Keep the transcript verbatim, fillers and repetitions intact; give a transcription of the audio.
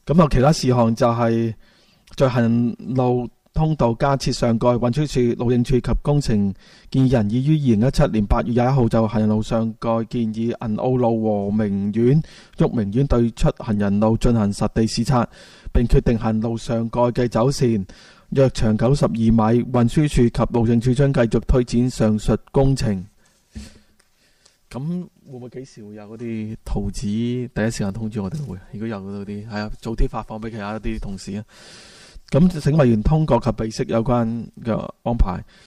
咁啊，其他事項就係在行路通道加設上蓋，運輸署、路政署及工程建議人已於二零一七年八月廿一號就行人路上蓋建議銀澳路和明苑、旭明苑對出行人路進行實地視察，並決定行路上蓋嘅走線，約長九十二米。運輸署及路政署將繼續推展上述工程。咁會唔會幾時會有嗰啲圖紙第一時間通知我哋會？如果有嗰啲，係啊，早啲發放俾其他啲同事啊。咁請委員通過及備悉有關嘅安排。